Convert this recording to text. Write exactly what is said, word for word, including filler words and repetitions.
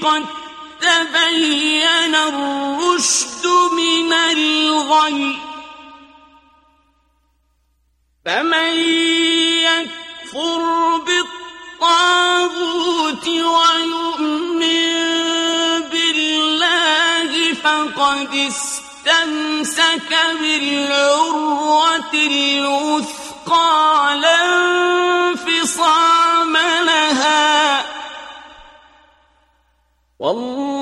قد تبين الرشد من الغي فمن يكفر بالطاغوت ويؤمن بالله فقد استمسك بالعروة الوثقى لا انفصام لها والله